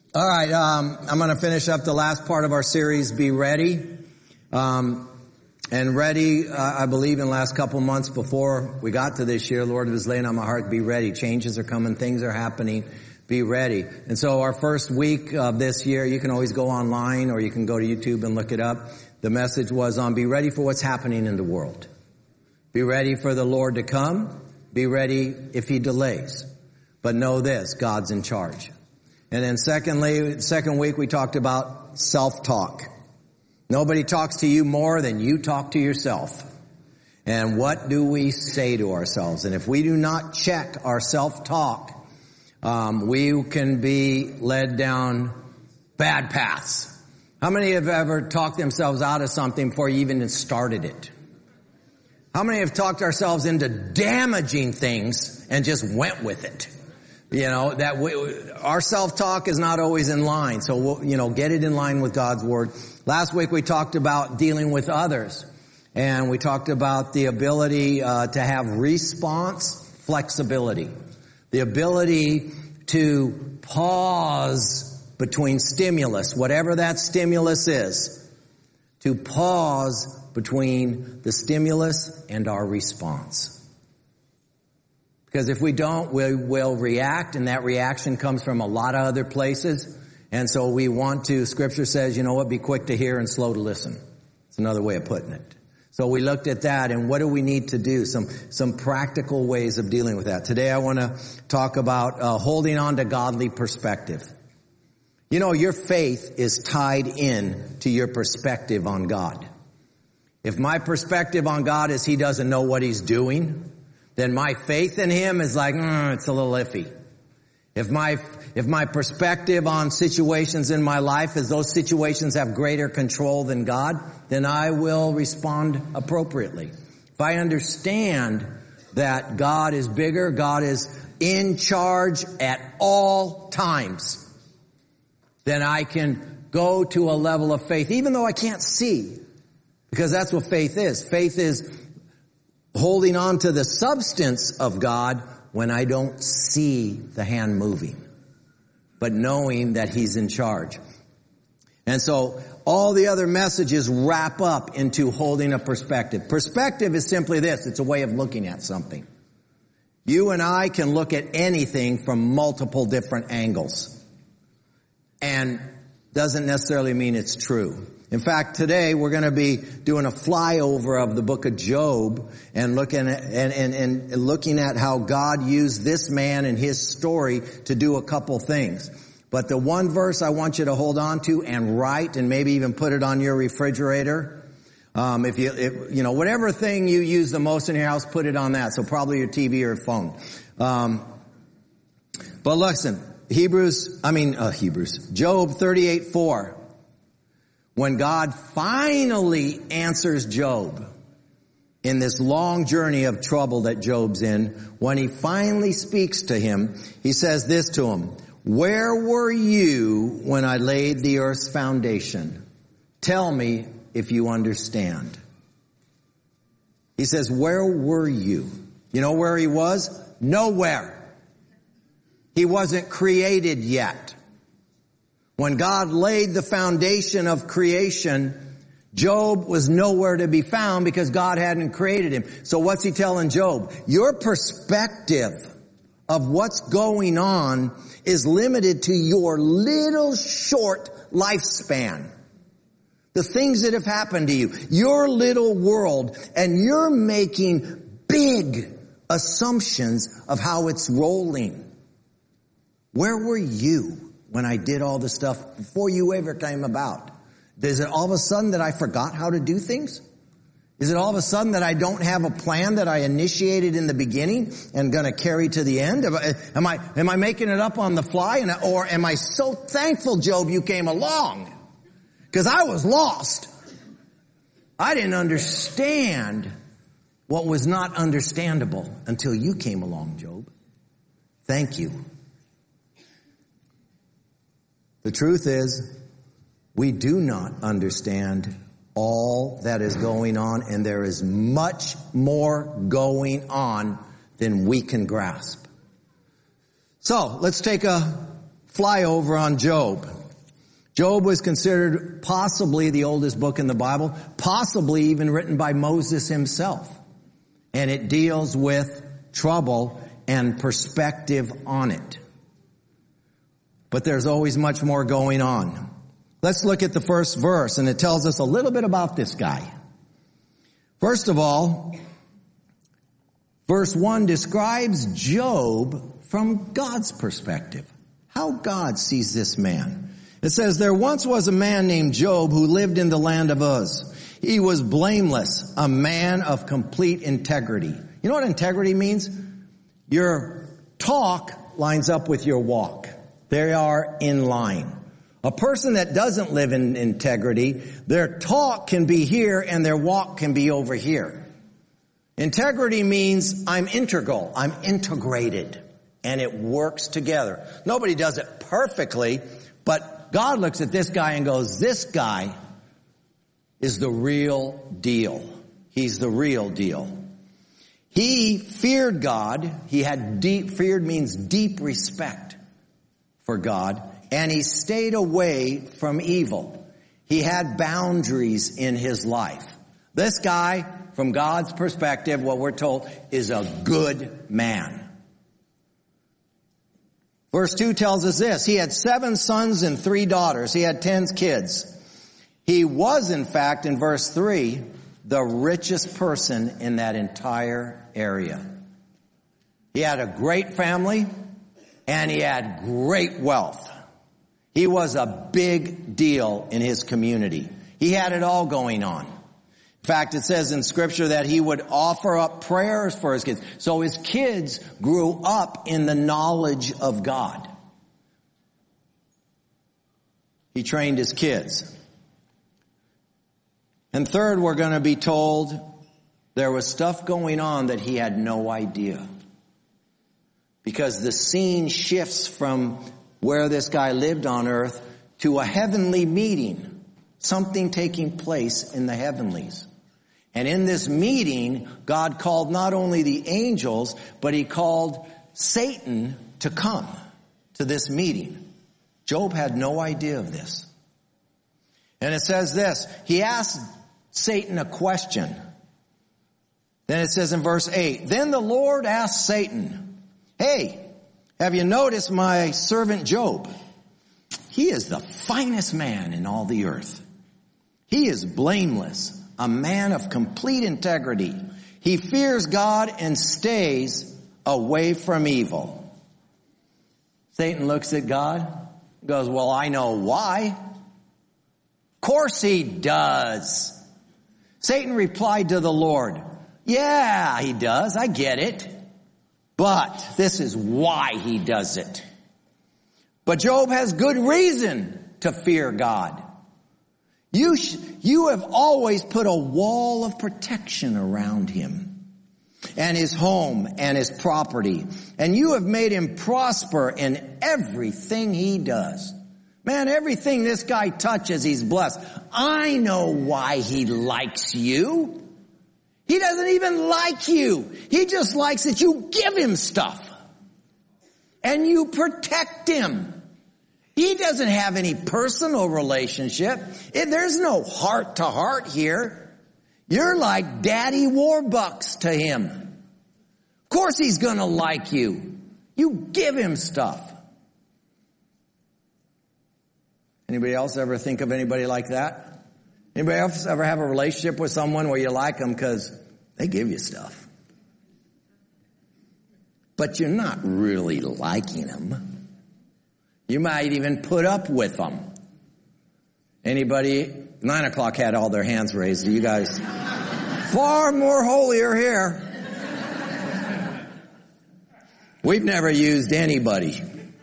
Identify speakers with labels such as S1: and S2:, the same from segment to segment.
S1: All right, I'm going to finish up the last part of our series, Be Ready. And ready, I believe in the last couple months before we got to this year, Lord was laying on my heart, be ready. Changes are coming, things are happening, be ready. And so our first week of this year, you can always go online or you can go to YouTube and look it up. The message was on be ready for what's happening in the world. Be ready for the Lord to come. Be ready if He delays. But know this, God's in charge. And then second week we talked about self-talk. Nobody talks to you more than you talk to yourself. And what do we say to ourselves? And if we do not check our self-talk, we can be led down bad paths. How many have ever talked themselves out of something before you even started it? How many have talked ourselves into damaging things and just went with it? You know, our self-talk is not always in line. So, get it in line with God's Word. Last week we talked about dealing with others. And we talked about the ability to have response flexibility. The ability to pause between stimulus, whatever that stimulus is. To pause between the stimulus and our response. Because if we don't, we will react, and that reaction comes from a lot of other places. And so we want to, Scripture says, be quick to hear and slow to listen. It's another way of putting it. So we looked at that, and what do we need to do? Some practical ways of dealing with that. Today I want to talk about holding on to godly perspective. Your faith is tied in to your perspective on God. If my perspective on God is He doesn't know what He's doing, then my faith in Him is like, it's a little iffy. If my perspective on situations in my life is those situations have greater control than God, then I will respond appropriately. If I understand that God is bigger, God is in charge at all times, then I can go to a level of faith, even though I can't see. Because that's what faith is. Faith is holding on to the substance of God when I don't see the hand moving, but knowing that He's in charge. And so all the other messages wrap up into holding a perspective. Perspective is simply this. It's a way of looking at something. You and I can look at anything from multiple different angles. And doesn't necessarily mean it's true. In fact, today we're going to be doing a flyover of the book of Job and looking at how God used this man and his story to do a couple things. But the one verse I want you to hold on to and write and maybe even put it on your refrigerator. Whatever thing you use the most in your house, put it on that. So probably your TV or phone. But listen, Job 38:4. When God finally answers Job in this long journey of trouble that Job's in, when He finally speaks to him, He says this to him, "Where were you when I laid the earth's foundation? Tell me if you understand." He says, where were you? You know where he was? Nowhere. He wasn't created yet. When God laid the foundation of creation, Job was nowhere to be found because God hadn't created him. So what's He telling Job? Your perspective of what's going on is limited to your little short lifespan. The things that have happened to you, your little world, and you're making big assumptions of how it's rolling. Where were you when I did all the stuff before you ever came about? Is it all of a sudden that I forgot how to do things? Is it all of a sudden that I don't have a plan that I initiated in the beginning and going to carry to the end? Am I making it up on the fly? Or am I so thankful, Job, you came along? Because I was lost. I didn't understand what was not understandable until you came along, Job. Thank you. The truth is, we do not understand all that is going on, and there is much more going on than we can grasp. So, let's take a flyover on Job. Job was considered possibly the oldest book in the Bible, possibly even written by Moses himself. And it deals with trouble and perspective on it. But there's always much more going on. Let's look at the first verse, and it tells us a little bit about this guy. First of all, verse 1 describes Job from God's perspective. How God sees this man. It says, there once was a man named Job who lived in the land of Uz. He was blameless, a man of complete integrity. You know what integrity means? Your talk lines up with your walk. They are in line. A person that doesn't live in integrity, their talk can be here and their walk can be over here. Integrity means I'm integral, I'm integrated, and it works together. Nobody does it perfectly, but God looks at this guy and goes, this guy is the real deal. He's the real deal. He feared God. He had feared means deep respect for God. And he stayed away from evil. He had boundaries in his life. This guy, from God's perspective, what we're told, is a good man. Verse 2 tells us this. He had 7 sons and 3 daughters. He had 10 kids. He was, in fact, in verse 3, the richest person in that entire area. He had a great family, and he had great wealth. He was a big deal in his community. He had it all going on. In fact, it says in Scripture that he would offer up prayers for his kids. So his kids grew up in the knowledge of God. He trained his kids. And third, we're going to be told there was stuff going on that he had no idea. Because the scene shifts from where this guy lived on earth to a heavenly meeting. Something taking place in the heavenlies. And in this meeting, God called not only the angels, but he called Satan to come to this meeting. Job had no idea of this. And it says this, he asked Satan a question. Then it says in verse 8, then the Lord asked Satan, hey, have you noticed my servant Job? He is the finest man in all the earth. He is blameless, a man of complete integrity. He fears God and stays away from evil. Satan looks at God, goes, well, I know why. Of course he does. Satan replied to the Lord, yeah, he does. I get it. But this is why he does it. But Job has good reason to fear God. You have always put a wall of protection around him and his home and his property. And you have made him prosper in everything he does. Man, everything this guy touches, he's blessed. I know why he likes you. He doesn't even like you. He just likes that you give him stuff. And you protect him. He doesn't have any personal relationship. There's no heart to heart here. You're like Daddy Warbucks to him. Of course he's gonna like you. You give him stuff. Anybody else ever think of anybody like that? Anybody else ever have a relationship with someone where you like them because they give you stuff? But you're not really liking them. You might even put up with them. Anybody? 9 o'clock had all their hands raised. You guys far more holier here. We've never used anybody.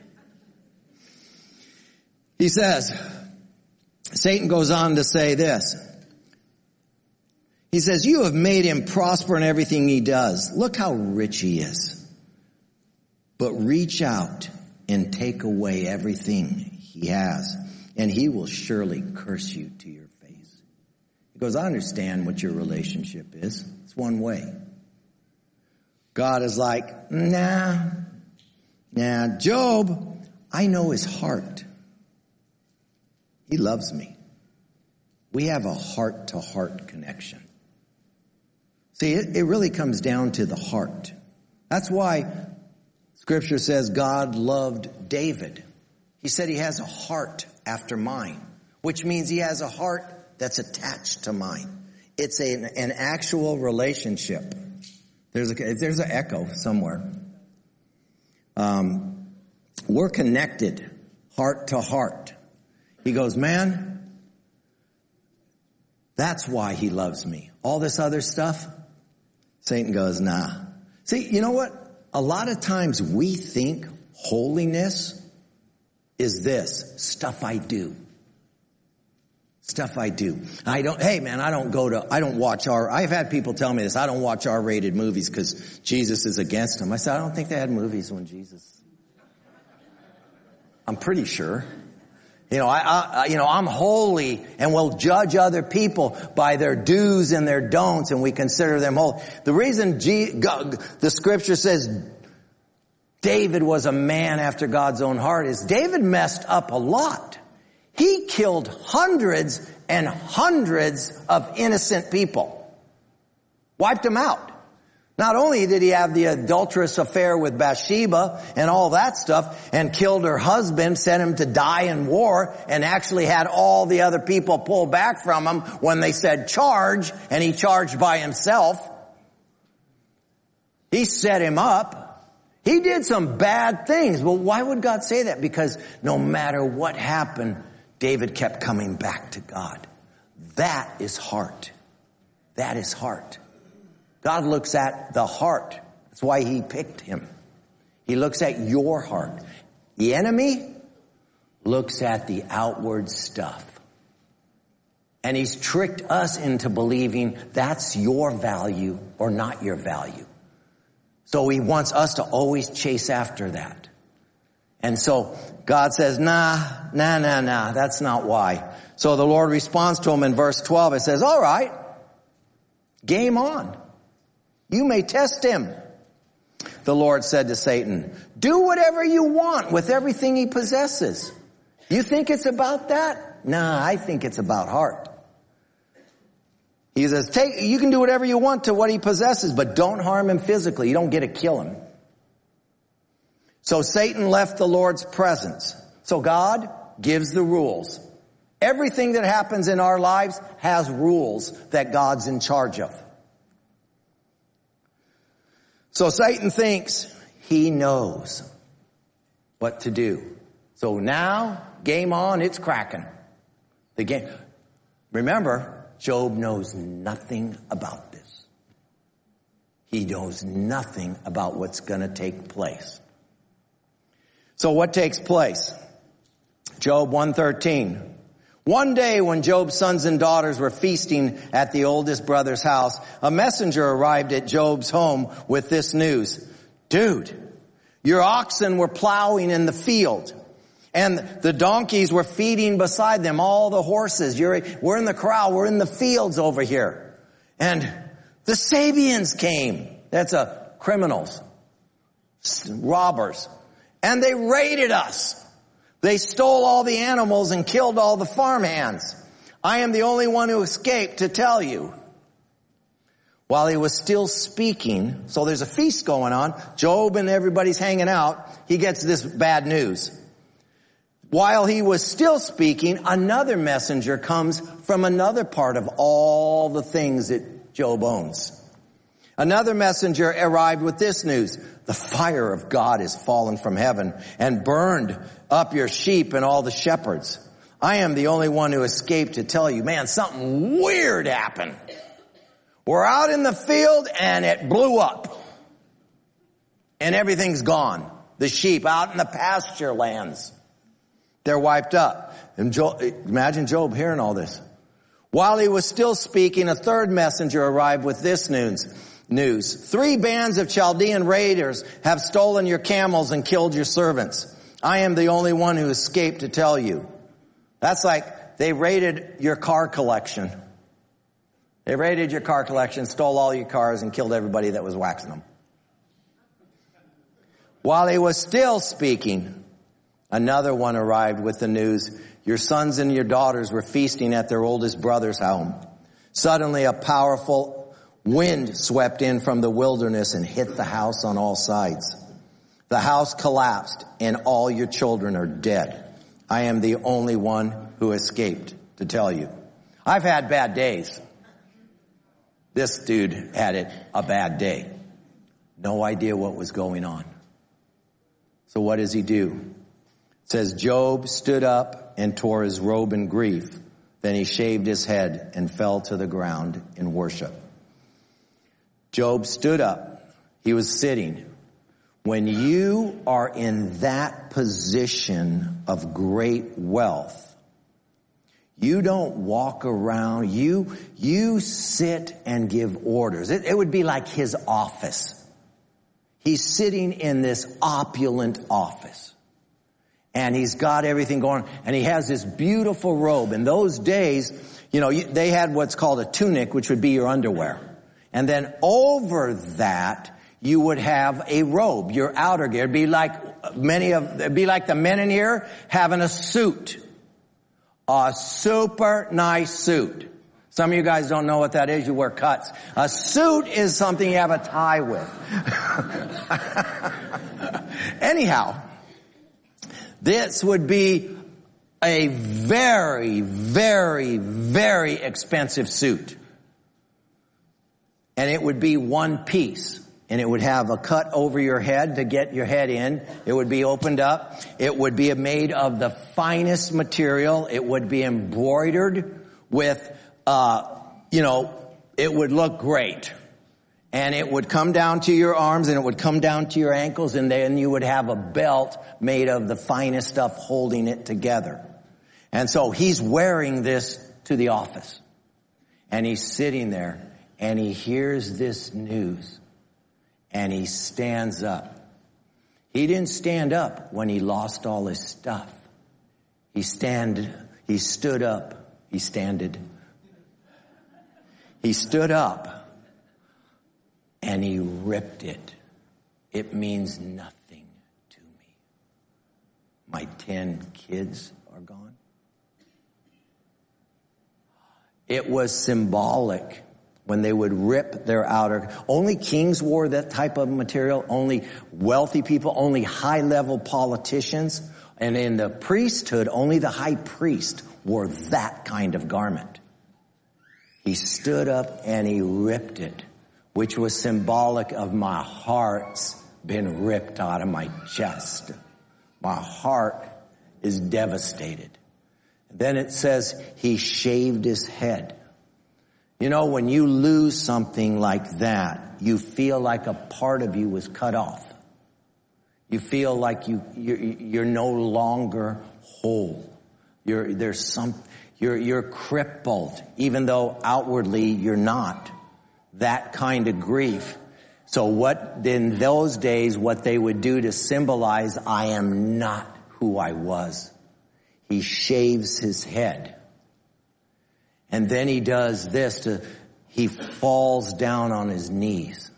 S1: He says, Satan goes on to say this. He says, you have made him prosper in everything he does. Look how rich he is. But reach out and take away everything he has, and he will surely curse you to your face. He goes, I understand what your relationship is. It's one way. God is like, nah, Job, I know his heart. He loves me. We have a heart-to-heart connection. See, it really comes down to the heart. That's why Scripture says God loved David. He said he has a heart after mine, which means he has a heart that's attached to mine. It's an actual relationship. There's an echo somewhere. We're connected heart to heart. He goes, man, that's why he loves me. All this other stuff, Satan goes, nah. See, you know what? A lot of times we think holiness is this, stuff I do. Stuff I do. I don't watch I've had people tell me this, I don't watch R-rated movies because Jesus is against them. I said, I don't think they had movies when Jesus. I'm pretty sure. I'm holy and we'll judge other people by their do's and their don'ts and we consider them holy. The reason the scripture says David was a man after God's own heart is David messed up a lot. He killed hundreds and hundreds of innocent people. Wiped them out. Not only did he have the adulterous affair with Bathsheba and all that stuff and killed her husband, sent him to die in war, and actually had all the other people pull back from him when they said charge, and he charged by himself. He set him up. He did some bad things. Well, why would God say that? Because no matter what happened, David kept coming back to God. That is heart. That is heart. God looks at the heart. That's why he picked him. He looks at your heart. The enemy looks at the outward stuff. And he's tricked us into believing that's your value or not your value. So he wants us to always chase after that. And so God says, nah, that's not why. So the Lord responds to him in verse 12. It says, all right, game on. You may test him. The Lord said to Satan, do whatever you want with everything he possesses. You think it's about that? Nah, I think it's about heart. He says, you can do whatever you want to what he possesses, but don't harm him physically. You don't get to kill him. So Satan left the Lord's presence. So God gives the rules. Everything that happens in our lives has rules that God's in charge of. So Satan thinks he knows what to do. So now, game on, it's cracking. The game. Remember, Job knows nothing about this. He knows nothing about what's going to take place. So what takes place? Job 1:13. One day when Job's sons and daughters were feasting at the oldest brother's house, a messenger arrived at Job's home with this news. Dude, your oxen were plowing in the field and the donkeys were feeding beside them, all the horses. We're in the corral, we're in the fields over here. And the Sabians came. That's criminals, robbers. And they raided us. They stole all the animals and killed all the farmhands. I am the only one who escaped to tell you. While he was still speaking, so there's a feast going on, Job and everybody's hanging out, he gets this bad news. While he was still speaking, another messenger comes from another part of all the things that Job owns. Another messenger arrived with this news. The fire of God is fallen from heaven and burned up your sheep and all the shepherds. I am the only one who escaped to tell you, man, something weird happened. We're out in the field and it blew up. And everything's gone. The sheep out in the pasture lands. They're wiped up. And imagine Job hearing all this. While he was still speaking, a third messenger arrived with this news. 3 bands of Chaldean raiders have stolen your camels and killed your servants. I am the only one who escaped to tell you. That's like they raided your car collection. They raided your car collection, stole all your cars, and killed everybody that was waxing them. While he was still speaking, Another one arrived with the news, your sons and your daughters were feasting at their oldest brother's home. Suddenly a powerful wind swept in from the wilderness and hit the house on all sides. The house collapsed and all your children are dead. I am the only one who escaped to tell you. I've had bad days. This dude had a bad day. No idea what was going on. So what does he do? It says, Job stood up and tore his robe in grief. Then he shaved his head and fell to the ground in worship. Job stood up. He was sitting. When you are in that position of great wealth, you don't walk around. You sit and give orders. It would be like his office. He's sitting in this opulent office. And he's got everything going on. And he has this beautiful robe. In those days, they had what's called a tunic, which would be your underwear. And then over that, you would have a robe, your outer gear. It'd be like the men in here having a suit. A super nice suit. Some of you guys don't know what that is. You wear cuts. A suit is something you have a tie with. Anyhow, this would be a very, very, very expensive suit. And it would be one piece. And it would have a cut over your head to get your head in. It would be opened up. It would be made of the finest material. It would be embroidered with, it would look great. And it would come down to your arms and it would come down to your ankles, and then you would have a belt made of the finest stuff holding it together. And so he's wearing this to the office. And he's sitting there and he hears this news. And he stands up. He didn't stand up when he lost all his stuff. He stood up. He stood up and he ripped it. It means nothing to me. My 10 kids are gone. It was symbolic. When they would rip their outer, only kings wore that type of material, only wealthy people, only high-level politicians, and in the priesthood, only the high priest wore that kind of garment. He stood up and he ripped it, which was symbolic of my heart's been ripped out of my chest. My heart is devastated. Then it says he shaved his head. When you lose something like that, you feel like a part of you was cut off. You feel like you're no longer whole. You're crippled, even though outwardly you're not. That kind of grief. So in those days, what they would do to symbolize, I am not who I was. He shaves his head. And then he does this, he falls down on his knees.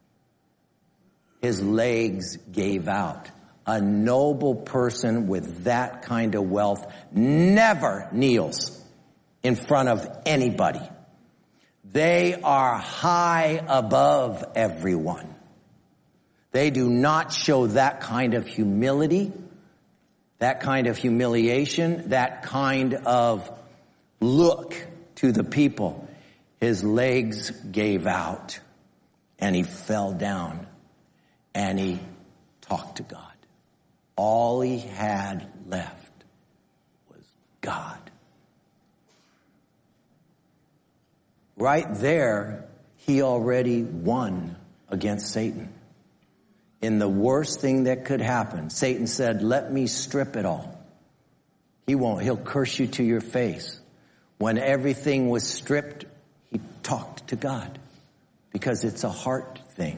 S1: His legs gave out. A noble person with that kind of wealth never kneels in front of anybody. They are high above everyone. They do not show that kind of humility, that kind of humiliation, that kind of look to the people. His legs gave out and he fell down and he talked to God. All he had left was God. Right there, he already won against Satan. In the worst thing that could happen, Satan said, let me strip it all. He won't. He'll curse you to your face. When everything was stripped, he talked to God because it's a heart thing.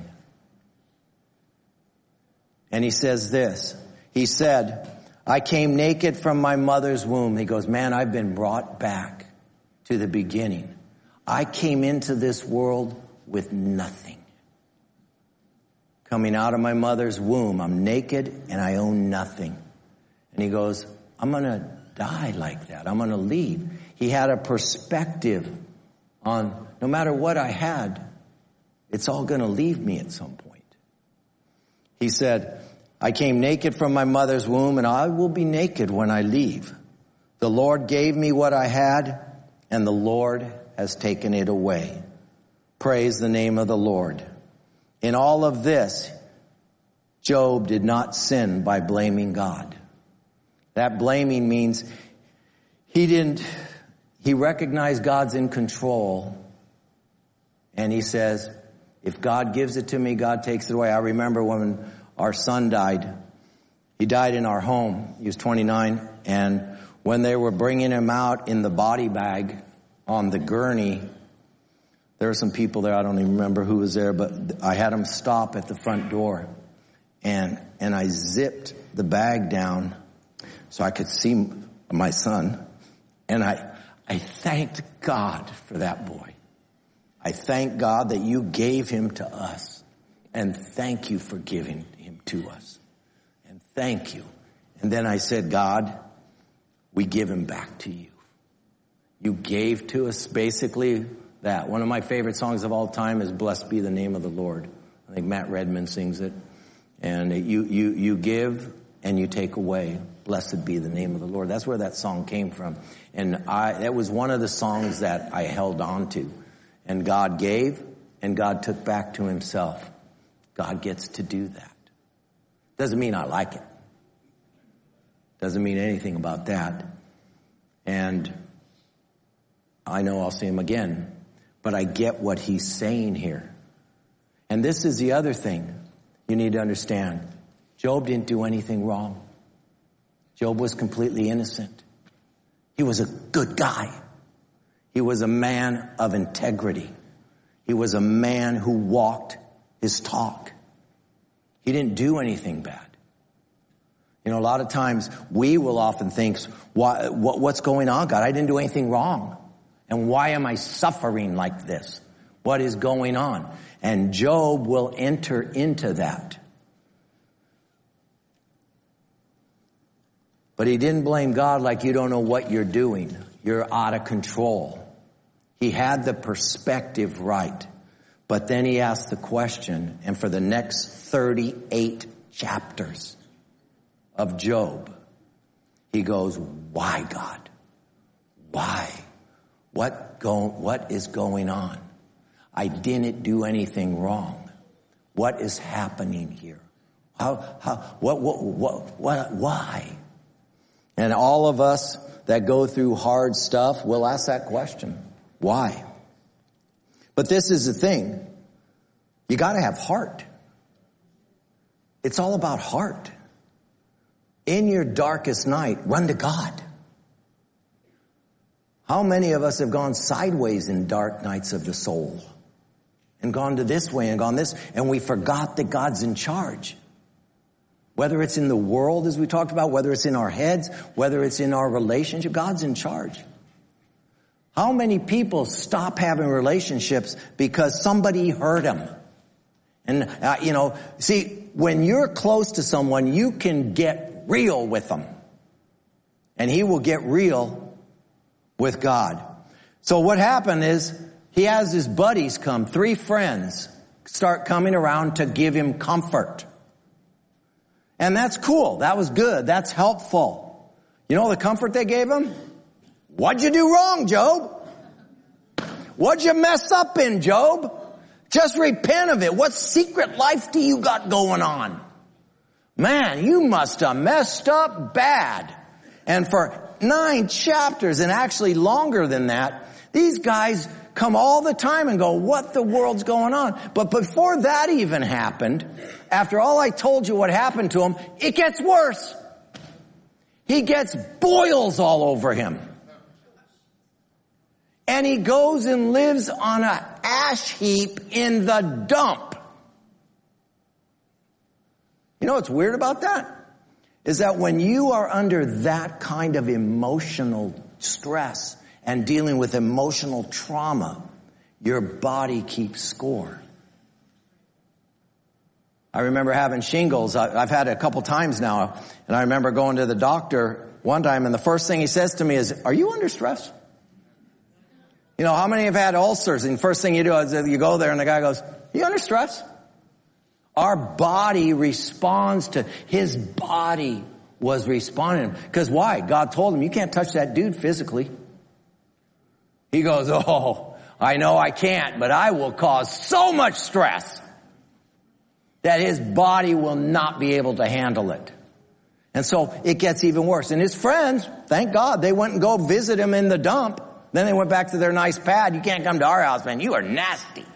S1: And he says this. He said, I came naked from my mother's womb. He goes, man, I've been brought back to the beginning. I came into this world with nothing. Coming out of my mother's womb, I'm naked and I own nothing. And he goes, I'm going to die like that. I'm going to leave. He had a perspective on no matter what I had, it's all going to leave me at some point. He said, I came naked from my mother's womb, and I will be naked when I leave. The Lord gave me what I had, and the Lord has taken it away. Praise the name of the Lord. In all of this, Job did not sin by blaming God. That blaming means he recognized God's in control, and he says, if God gives it to me, God takes it away. I remember when our son died. He died in our home. He was 29, and when they were bringing him out in the body bag on the gurney, there were some people there. I don't even remember who was there, but I had him stop at the front door, and I zipped the bag down so I could see my son, and I thanked God for that boy. I thank God that you gave him to us, and thank you for giving him to us, and thank you. And then I said, God, we give him back to you. You gave to us basically that. One of my favorite songs of all time is Blessed Be the Name of the Lord. I think Matt Redman sings it. And you give and you take away. Blessed be the name of the Lord. That's where that song came from. And that was one of the songs that I held on to. And God gave and God took back to himself. God gets to do that. Doesn't mean I like it. Doesn't mean anything about that. And I know I'll see him again. But I get what he's saying here. And this is the other thing you need to understand. Job didn't do anything wrong. Job was completely innocent. He was a good guy. He was a man of integrity. He was a man who walked his talk. He didn't do anything bad. You know, a lot of times we will often think, what's going on, God? I didn't do anything wrong. And why am I suffering like this? What is going on? And Job will enter into that. But he didn't blame God like you don't know what you're doing. You're out of control. He had the perspective right. But then he asked the question, and for the next 38 chapters of Job, he goes, why, God? Why? What is going on? I didn't do anything wrong. What is happening here? Why? And all of us that go through hard stuff will ask that question. Why? But this is the thing. You got to have heart. It's all about heart. In your darkest night, run to God. How many of us have gone sideways in dark nights of the soul and gone to this way and gone this, and we forgot that God's in charge? Whether it's in the world, as we talked about, whether it's in our heads, whether it's in our relationship, God's in charge. How many people stop having relationships because somebody hurt them? And, see, when you're close to someone, you can get real with them. And he will get real with God. So what happened is he has his buddies come, 3 friends, start coming around to give him comfort. And that's cool. That was good. That's helpful. You know the comfort they gave him? What'd you do wrong, Job? What'd you mess up in, Job? Just repent of it. What secret life do you got going on? Man, you must have messed up bad. And for 9 chapters, and actually longer than that, these guys come all the time and go, what the world's going on? But before that even happened, after all I told you what happened to him, it gets worse. He gets boils all over him. And he goes and lives on an ash heap in the dump. You know what's weird about that? Is that when you are under that kind of emotional stress and dealing with emotional trauma, your body keeps score. I remember having shingles. I've had it a couple times now. And I remember going to the doctor one time, and the first thing he says to me is, "Are you under stress?" You know, how many have had ulcers? And the first thing you do is you go there and the guy goes, "You under stress?" Our body responds to, his body was responding. Because why? God told him, you can't touch that dude physically. He goes, "Oh, I know I can't, but I will cause so much stress that his body will not be able to handle it." And so it gets even worse. And his friends, thank God, they went and go visit him in the dump. Then they went back to their nice pad. "You can't come to our house, man. You are nasty."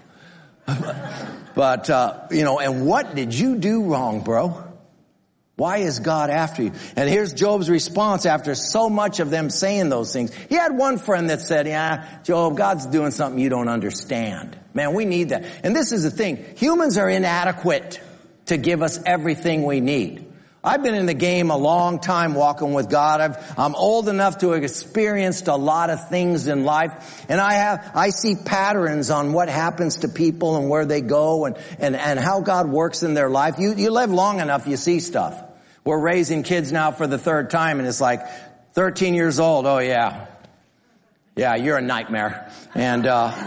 S1: But, and what did you do wrong, bro? Why is God after you? And here's Job's response after so much of them saying those things. He had one friend that said, "Yeah, Job, God's doing something you don't understand." Man, we need that. And this is the thing. Humans are inadequate to give us everything we need. I've been in the game a long time walking with God. I'm old enough to have experienced a lot of things in life. And I see patterns on what happens to people and where they go and how God works in their life. You live long enough, you see stuff. We're raising kids now for the third time, and it's like 13 years old. "Oh yeah. Yeah, you're a nightmare." And,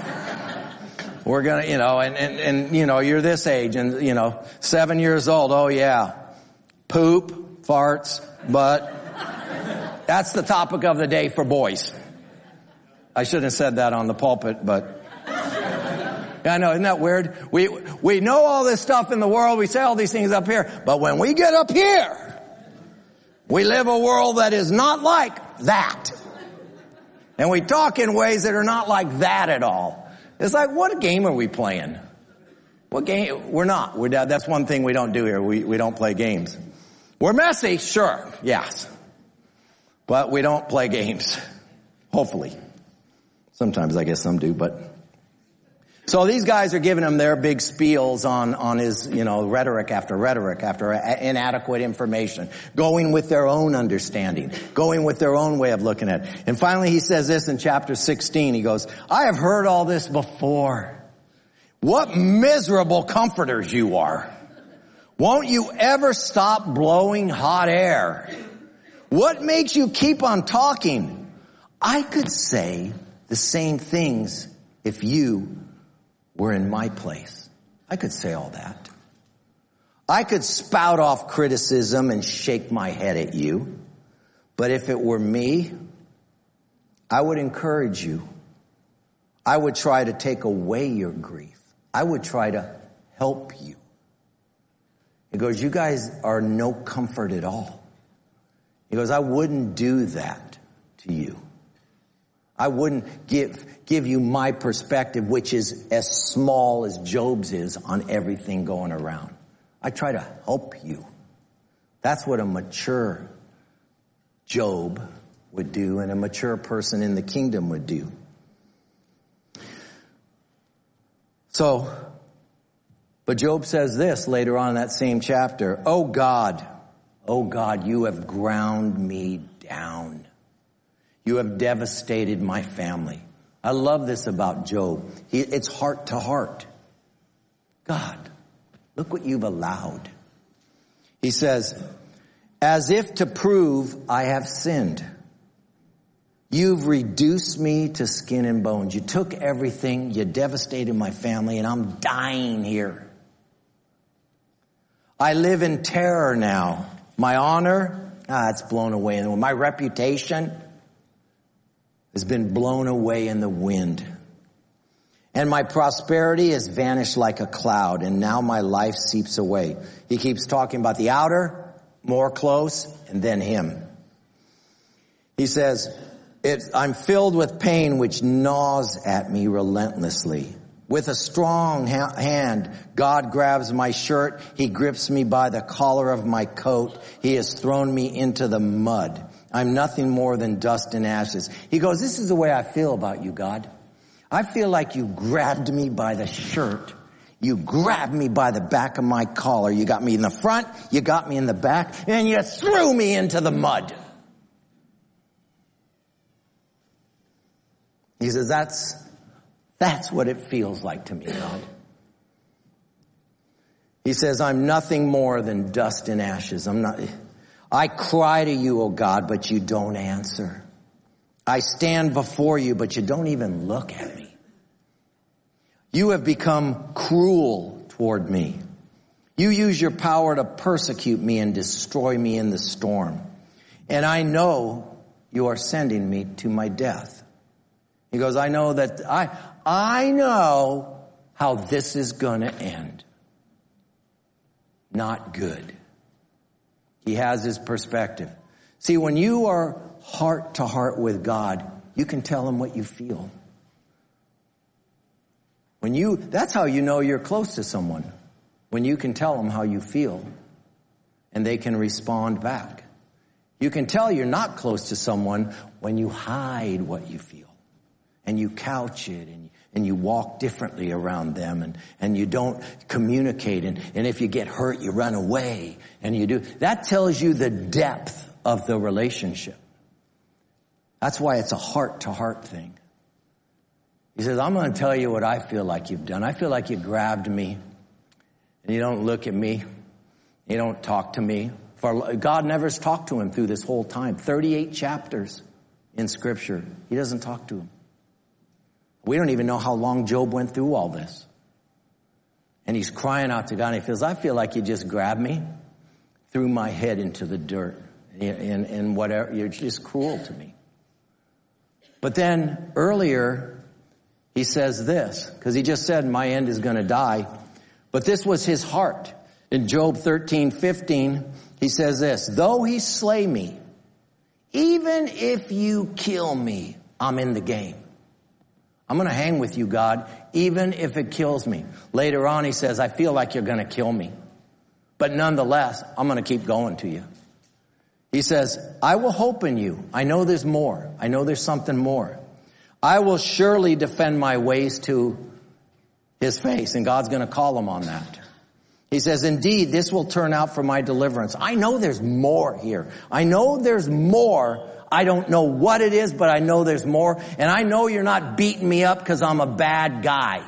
S1: we're gonna, you're this age and, 7 years old. "Oh yeah. Poop, farts, butt." That's the topic of the day for boys. I shouldn't have said that on the pulpit, but I know, isn't that weird? We know all this stuff in the world. We say all these things up here, but when we get up here, we live a world that is not like that. And we talk in ways that are not like that at all. It's like, what game are we playing? What game? We're not. That's one thing we don't do here. We don't play games. We're messy, sure, yes. But we don't play games. Hopefully. Sometimes I guess some do, but. So these guys are giving him their big spiels on his, rhetoric after inadequate information. Going with their own understanding. Going with their own way of looking at it. And finally he says this in chapter 16. He goes, "I have heard all this before. What miserable comforters you are. Won't you ever stop blowing hot air? What makes you keep on talking? I could say the same things if you were in my place." I could say all that. I could spout off criticism and shake my head at you. But if it were me, I would encourage you. I would try to take away your grief. I would try to help you. He goes, "You guys are no comfort at all." He goes, "I wouldn't do that to you. I wouldn't give you my perspective, which is as small as Job's is on everything going around. I try to help you." That's what a mature Job would do and a mature person in the kingdom would do. But Job says this later on in that same chapter, oh God, you have ground me down. You have devastated my family." I love this about Job. It's heart to heart. God, look what you've allowed. He says, "As if to prove I have sinned, you've reduced me to skin and bones. You took everything, you devastated my family, and I'm dying here. I live in terror now. My honor, it's blown away in the wind. My reputation has been blown away in the wind. And my prosperity has vanished like a cloud, and now my life seeps away." He keeps talking about the outer, more close, and then him. He says, "I'm filled with pain which gnaws at me relentlessly. With a strong hand, God grabs my shirt. He grips me by the collar of my coat. He has thrown me into the mud. I'm nothing more than dust and ashes." He goes, "This is the way I feel about you, God. I feel like you grabbed me by the shirt. You grabbed me by the back of my collar. You got me in the front, you got me in the back, and you threw me into the mud." He says, that's what it feels like to me, God. He says, I'm nothing more than dust and ashes. I cry to you, O God, but you don't answer. I stand before you, but you don't even look at me. You have become cruel toward me. You use your power to persecute me and destroy me in the storm. And I know you are sending me to my death. He goes, I know how this is going to end. Not good. He has his perspective. See, when you are heart to heart with God, you can tell him what you feel. That's how you know you're close to someone. When you can tell them how you feel and they can respond back. You can tell you're not close to someone when you hide what you feel and you couch it and you walk differently around them and you don't communicate and if you get hurt you run away and you do. That tells you the depth of the relationship. That's why it's a heart to heart thing. He says, I'm going to tell you what I feel like you've done. I feel like you grabbed me and you don't look at me. You don't talk to me. For God never has talked to him through this whole time. 38 chapters in Scripture. He doesn't talk to him. We don't even know how long Job went through all this. And he's crying out to God and he feels, I feel like you just grabbed me, threw my head into the dirt and whatever. You're just cruel to me. But then earlier he says this, because he just said my end is going to die. But this was his heart. In Job 13:15, he says this, though he slay me, even if you kill me, I'm in the game. I'm going to hang with you, God, even if it kills me. Later on, he says, I feel like you're going to kill me. But nonetheless, I'm going to keep going to you. He says, I will hope in you. I know there's more. I know there's something more. I will surely defend my ways to his face. And God's going to call him on that. He says, indeed, this will turn out for my deliverance. I know there's more here. I know there's more. I don't know what it is, but I know there's more. And I know you're not beating me up because I'm a bad guy.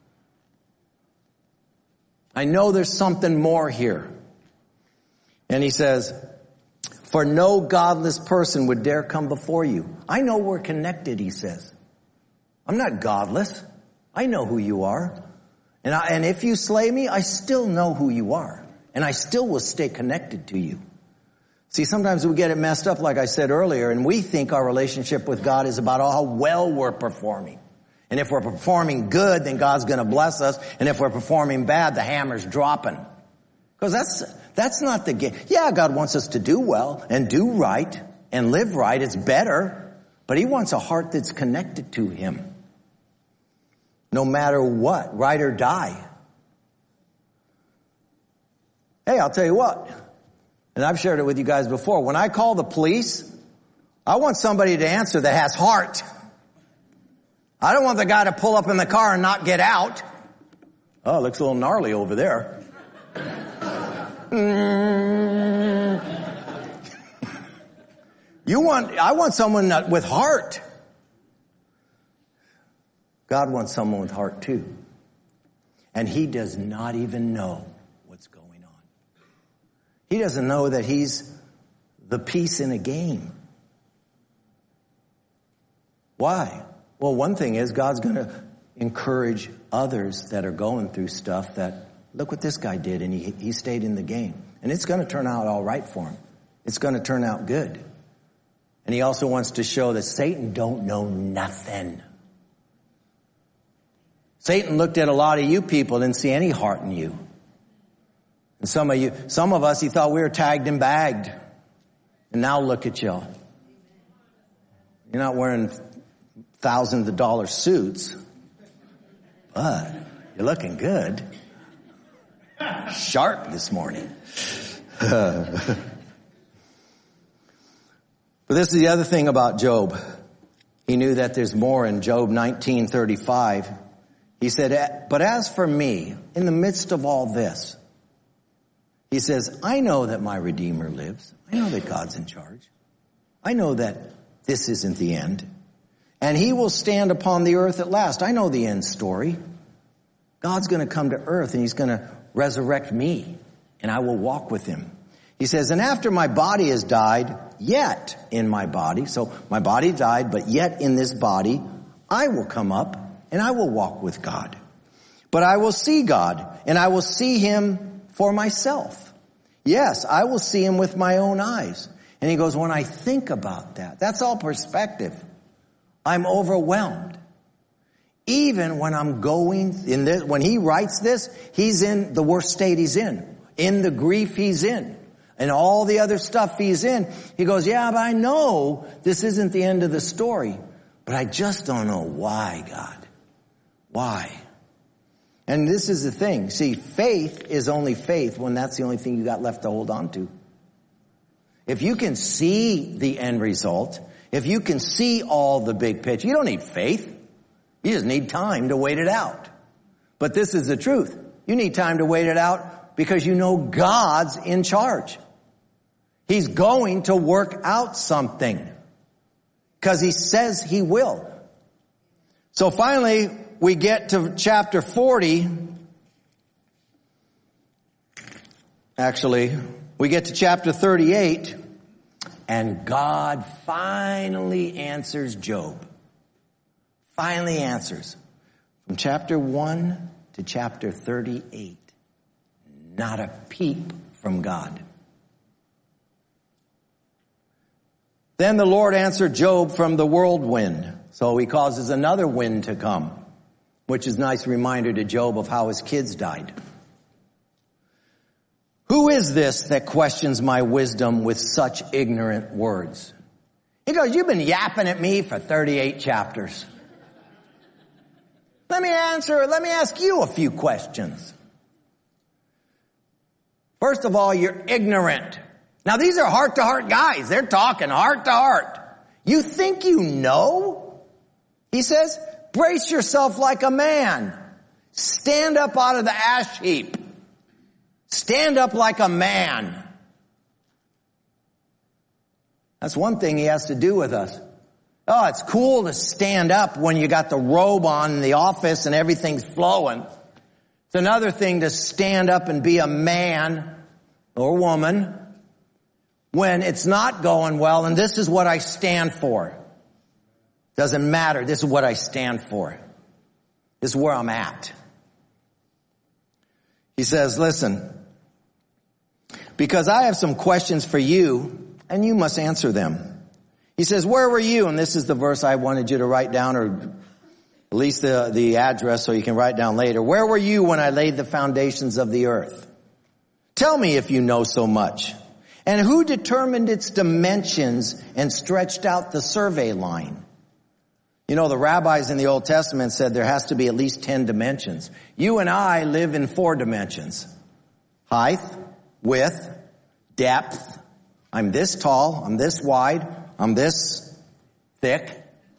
S1: I know there's something more here. And he says, for no godless person would dare come before you. I know we're connected, he says. I'm not godless. I know who you are. And if you slay me, I still know who you are. And I still will stay connected to you. See, sometimes we get it messed up, like I said earlier, and we think our relationship with God is about how well we're performing. And if we're performing good, then God's going to bless us. And if we're performing bad, the hammer's dropping. Because that's not the game. Yeah, God wants us to do well and do right and live right. It's better. But he wants a heart that's connected to him. No matter what, ride or die. Hey, I'll tell you what. And I've shared it with you guys before. When I call the police, I want somebody to answer that has heart. I don't want the guy to pull up in the car and not get out. Oh, it looks a little gnarly over there. I want someone with heart. God wants someone with heart too. And he does not even know what's going on. He doesn't know that he's the piece in a game. Why? Well, one thing is God's going to encourage others that are going through stuff that, look what this guy did, and he stayed in the game. And it's going to turn out all right for him. It's going to turn out good. And he also wants to show that Satan don't know nothing. Satan looked at a lot of you people, didn't see any heart in you. And some of us, he thought we were tagged and bagged. And now look at y'all. You're not wearing thousands of dollar suits, but you're looking good. Sharp this morning. But this is the other thing about Job. He knew that there's more in Job 19:35. He said, but as for me, in the midst of all this, he says, I know that my Redeemer lives. I know that God's in charge. I know that this isn't the end. And he will stand upon the earth at last. I know the end story. God's going to come to earth and he's going to resurrect me, and I will walk with him. He says, and after my body has died, yet in my body, so my body died, but yet in this body, I will come up and I will walk with God. But I will see God, and I will see him for myself. Yes, I will see him with my own eyes. And he goes, when I think about that, that's all perspective. I'm overwhelmed. Even when I'm going in this, when he writes this, he's in the worst state he's in the grief he's in, and all the other stuff he's in. He goes, yeah, but I know this isn't the end of the story, but I just don't know why, God. Why? And this is the thing. See, faith is only faith when that's the only thing you got left to hold on to. If you can see the end result, if you can see all the big picture, you don't need faith. You just need time to wait it out. But this is the truth. You need time to wait it out because you know God's in charge. He's going to work out something because he says he will. So finally, we get to chapter 40. Actually, we get to chapter 38, and God finally answers Job. Finally answers. From chapter 1 to chapter 38. Not a peep from God. Then the Lord answered Job from the whirlwind. So he causes another wind to come, which is a nice reminder to Job of how his kids died. Who is this that questions my wisdom with such ignorant words? He goes, you've been yapping at me for 38 chapters. Let me ask you a few questions. First of all, you're ignorant. Now these are heart-to-heart guys. They're talking heart-to-heart. You think you know? He says, brace yourself like a man. Stand up out of the ash heap. Stand up like a man. That's one thing he has to do with us. Oh, it's cool to stand up when you got the robe on in the office and everything's flowing. It's another thing to stand up and be a man or woman when it's not going well, and this is what I stand for. Doesn't matter. This is what I stand for. This is where I'm at. He says, listen, because I have some questions for you, and you must answer them. He says, where were you? And this is the verse I wanted you to write down, or at least the address so you can write down later. Where were you when I laid the foundations of the earth? Tell me if you know so much. And who determined its dimensions and stretched out the survey line? You know, the rabbis in the Old Testament said there has to be at least 10 dimensions. You and I live in 4 dimensions. Height, width, depth. I'm this tall, I'm this wide, I'm this thick.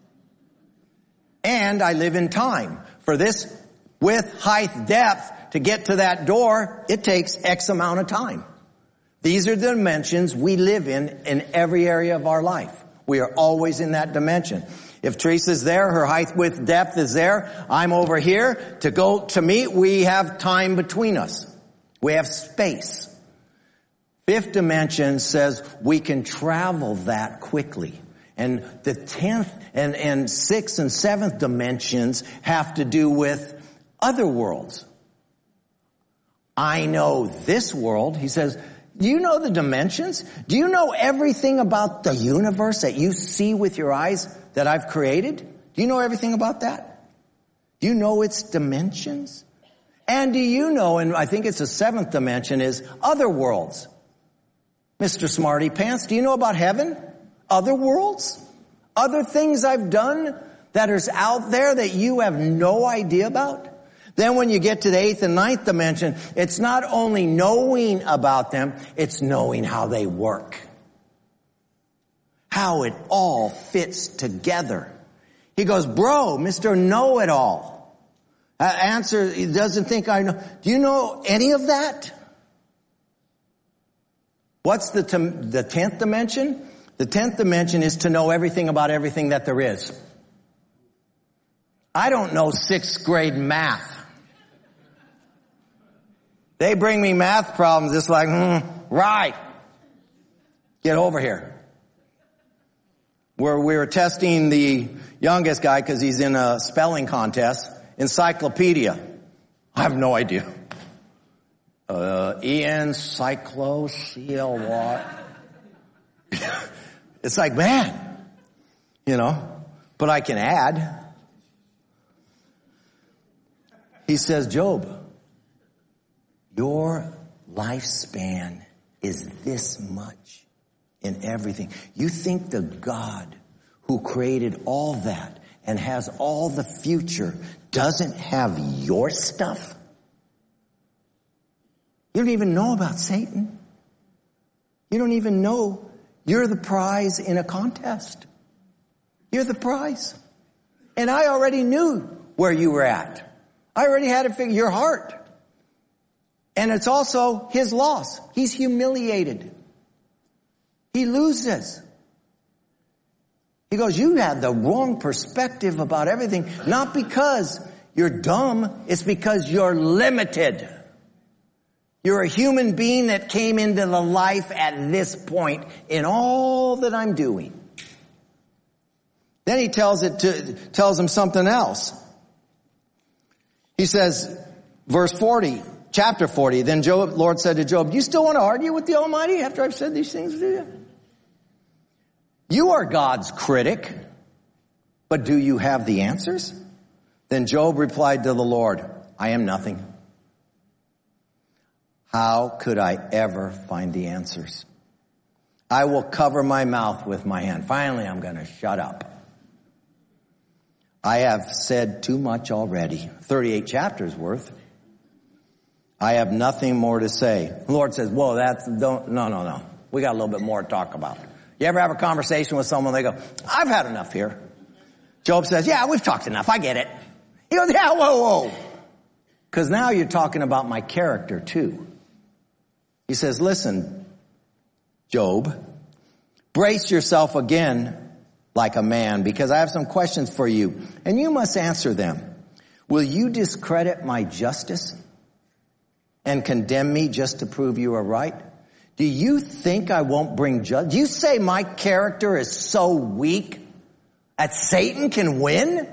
S1: And I live in time. For this width, height, depth, to get to that door, it takes X amount of time. These are the dimensions we live in every area of our life. We are always in that dimension. If Teresa's there, her height, width, depth is there. I'm over here. To go to meet, we have time between us. We have space. 5th dimension says we can travel that quickly. And the 10th and 6th and 7th dimensions have to do with other worlds. I know this world. He says, do you know the dimensions? Do you know everything about the universe that you see with your eyes that I've created? Do you know everything about that? Do you know its dimensions? And do you know, and I think it's the 7th dimension, is other worlds. Mr. Smarty Pants, do you know about heaven? Other worlds? Other things I've done that is out there that you have no idea about? Then when you get to the 8th and 9th dimension, it's not only knowing about them, it's knowing how they work. How it all fits together. He goes, bro, Mr. Know-it-all. Answer, he doesn't think I know. Do you know any of that? What's the 10th dimension? The 10th dimension is to know everything about everything that there is. I don't know 6th grade math. They bring me math problems. It's like, right. Get over here. Where we were testing the youngest guy because he's in a spelling contest. Encyclopedia. I have no idea. Encyclo-C-L-Y. It's like, man, but I can add. He says, Job, your lifespan is this much in everything. You think the God who created all that and has all the future doesn't have your stuff? You don't even know about Satan. You don't even know you're the prize in a contest. You're the prize. And I already knew where you were at. I already had to figure your heart. And it's also his loss. He's humiliated. He loses. He goes, you had the wrong perspective about everything. Not because you're dumb. It's because you're limited. You're a human being that came into the life at this point in all that I'm doing. Then he tells him something else. He says, verse 40, chapter 40, then Lord said to Job, do you still want to argue with the Almighty after I've said these things to you? You are God's critic, but do you have the answers? Then Job replied to the Lord, I am nothing. How could I ever find the answers? I will cover my mouth with my hand. Finally, I'm going to shut up. I have said too much already. 38 chapters worth. I have nothing more to say. The Lord says, whoa, no. We got a little bit more to talk about. You ever have a conversation with someone, they go, I've had enough here. Job says, yeah, we've talked enough. I get it. He goes, yeah, whoa. Because now you're talking about my character too. He says, listen, Job, brace yourself again like a man, because I have some questions for you, and you must answer them. Will you discredit my justice and condemn me just to prove you are right? Do you think I won't bring judgment? Do you say my character is so weak that Satan can win?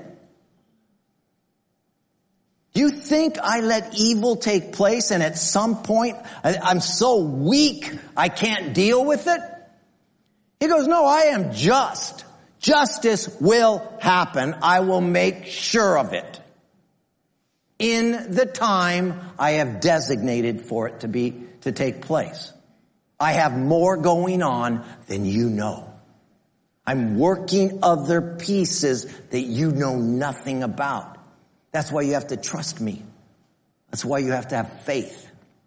S1: Do you think I let evil take place and at some point I'm so weak I can't deal with it? He goes, no, I am just. Justice will happen. I will make sure of it in the time I have designated for it to take place. I have more going on than you know. I'm working other pieces that you know nothing about. That's why you have to trust me. That's why you have to have faith.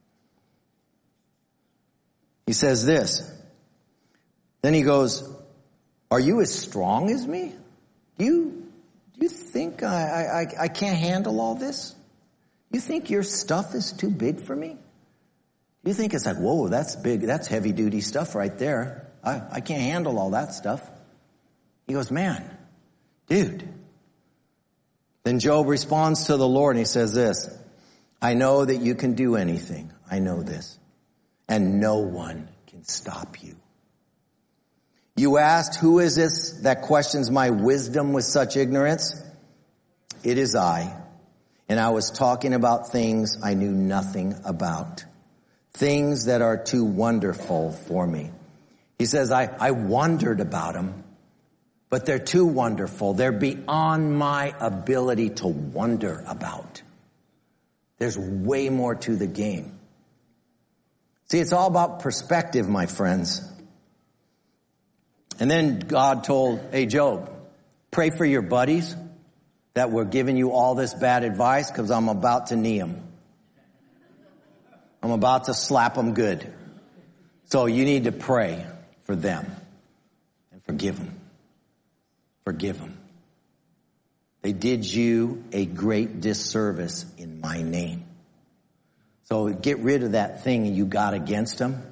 S1: He says this. Then he goes, are you as strong as me? Do you think I can't handle all this? You think your stuff is too big for me? You think it's like, whoa, that's big. That's heavy duty stuff right there. I can't handle all that stuff. He goes, man, dude. Then Job responds to the Lord and he says this, I know that you can do anything. I know this. And no one can stop you. You asked, who is this that questions my wisdom with such ignorance? It is I. And I was talking about things I knew nothing about. Things that are too wonderful for me. He says, I wondered about them, but they're too wonderful. They're beyond my ability to wonder about. There's way more to the game. See, it's all about perspective, my friends. And then God told, hey, Job, pray for your buddies that were giving you all this bad advice because I'm about to knee them. I'm about to slap them good. So you need to pray for them and forgive them. Forgive them. They did you a great disservice in my name. So get rid of that thing you got against them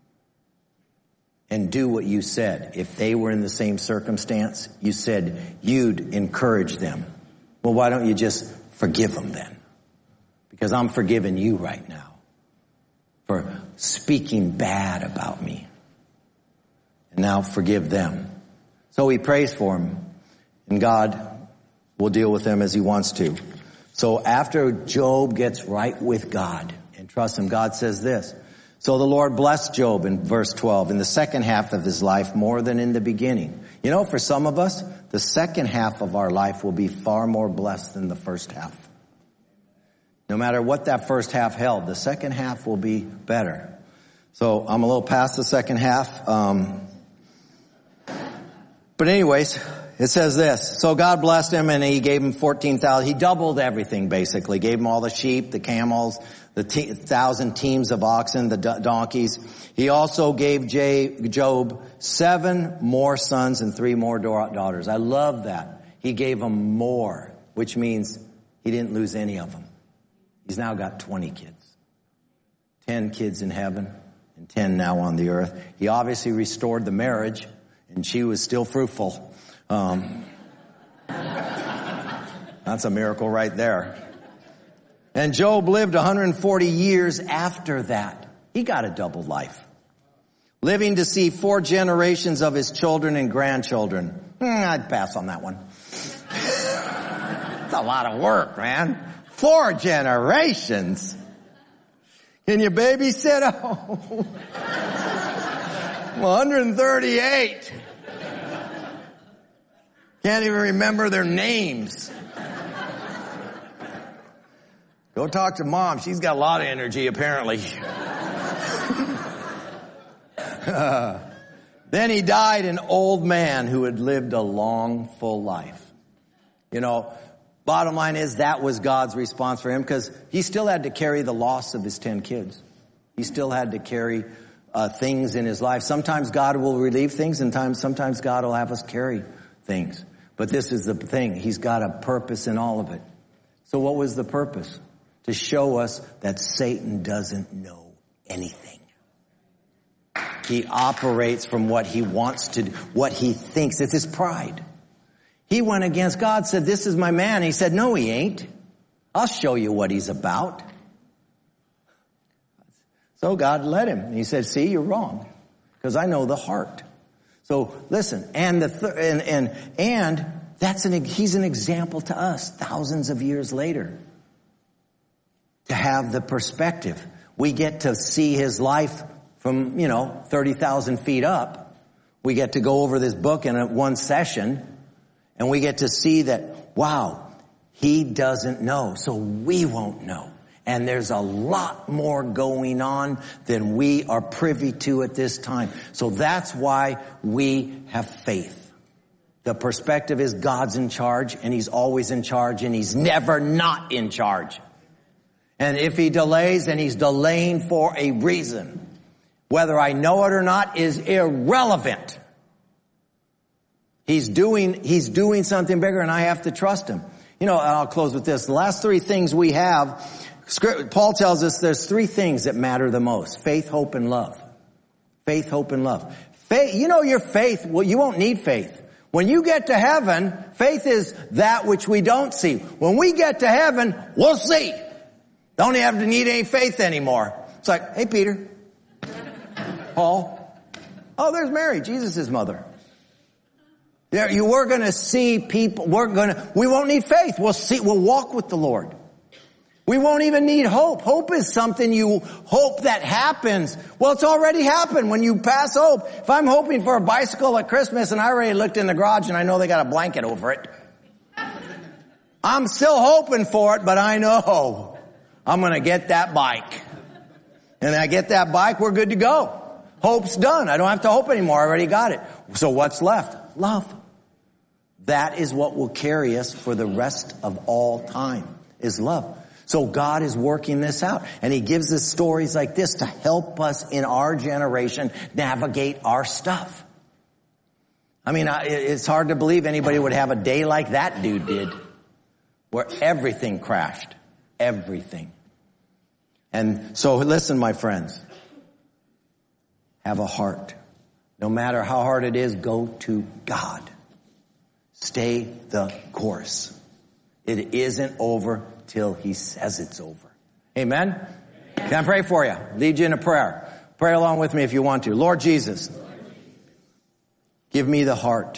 S1: and do what you said. If they were in the same circumstance, you said you'd encourage them. Well, why don't you just forgive them then? Because I'm forgiving you right now. for speaking bad about me. And now forgive them. So he prays for him, and God will deal with them as he wants to. So after Job gets right with God and trusts him, God says this. So the Lord blessed Job in verse 12 in the second half of his life more than in the beginning. You know, for some of us, the second half of our life will be far more blessed than the first half. No matter what that first half held, the second half will be better. So I'm a little past the second half. But anyways, it says this. So God blessed him and he gave him 14,000. He doubled everything basically. Gave him all the sheep, the camels, the 1,000 teams of oxen, the donkeys. He also gave Job 7 more sons and 3 more daughters. I love that. He gave him more, which means he didn't lose any of them. He's now got 20 kids. 10 kids in heaven and 10 now on the earth. He obviously restored the marriage and she was still fruitful. That's a miracle right there. And Job lived 140 years after that. He got a double life. Living to see 4 generations of his children and grandchildren. I'd pass on that one. It's a lot of work, man. 4 generations. Can you babysit? Oh. 138. Can't even remember their names. Go talk to mom. She's got a lot of energy, apparently. Then he died an old man who had lived a long, full life. You know, bottom line is that was God's response for him because he still had to carry the loss of his 10 kids. He still had to carry things in his life. Sometimes God will relieve things and sometimes God will have us carry things. But this is the thing. He's got a purpose in all of it. So what was the purpose? To show us that Satan doesn't know anything. He operates from what he wants to do, what he thinks. It's his pride. He went against God, said, this is my man. He said, no, he ain't. I'll show you what he's about. So God let him. And he said, see, you're wrong. Because I know the heart. So listen, and he's an example to us thousands of years later. To have the perspective. We get to see his life from, 30,000 feet up. We get to go over this book in one session. And we get to see that, wow, he doesn't know. So we won't know. And there's a lot more going on than we are privy to at this time. So that's why we have faith. The perspective is God's in charge and he's always in charge and he's never not in charge. And if he delays, then he's delaying for a reason. Whether I know it or not is irrelevant. He's doing something bigger and I have to trust him. I'll close with this. The last 3 things we have, Paul tells us there's 3 things that matter the most. Faith, hope, and love. Faith, hope, and love. Faith, your faith, well, you won't need faith. When you get to heaven, faith is that which we don't see. When we get to heaven, we'll see. Don't have to need any faith anymore. It's like, hey, Peter, Paul. Oh, there's Mary, Jesus' mother. We're going to see people. We won't need faith. We'll walk with the Lord. We won't even need hope. Hope is something you hope that happens. Well, it's already happened when you pass hope. If I'm hoping for a bicycle at Christmas and I already looked in the garage and I know they got a blanket over it, I'm still hoping for it, but I know I'm going to get that bike. And I get that bike, we're good to go. Hope's done. I don't have to hope anymore. I already got it. So what's left? Love. That is what will carry us for the rest of all time, is love. So God is working this out. And he gives us stories like this to help us in our generation navigate our stuff. I mean, it's hard to believe anybody would have a day like that dude did, where everything crashed. Everything. And so listen, my friends. Have a heart. No matter how hard it is, go to God. Stay the course. It isn't over till he says it's over. Amen? Can I pray for you? Lead you in a prayer. Pray along with me if you want to. Lord Jesus, give me the heart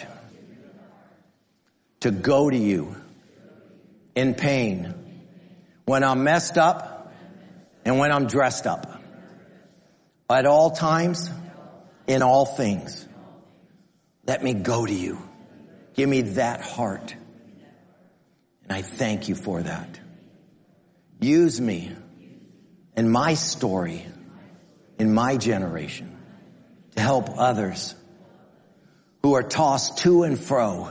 S1: to go to you in pain when I'm messed up and when I'm dressed up. At all times, in all things, let me go to you. Give me that heart. And I thank you for that. Use me in my story, in my generation, to help others who are tossed to and fro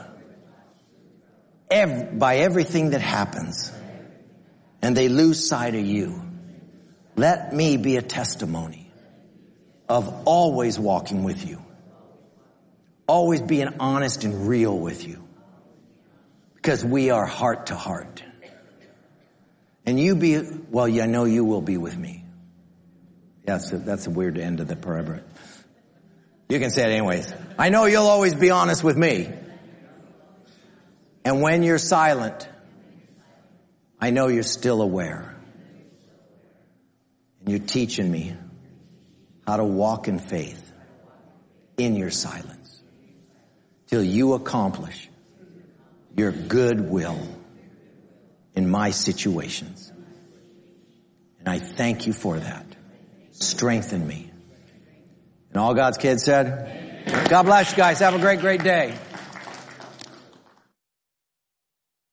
S1: by everything that happens, and they lose sight of you. Let me be a testimony of always walking with you, always being honest and real with you, because we are heart to heart. And I know you will be with me. That's a weird end of the prayer, but you can say it anyways. I know you'll always be honest with me. And when you're silent, I know you're still aware. And you're teaching me how to walk in faith in your silence till you accomplish your good will in my situations. And I thank you for that. Strengthen me. And all God's kids said, God bless you guys. Have a great, great day.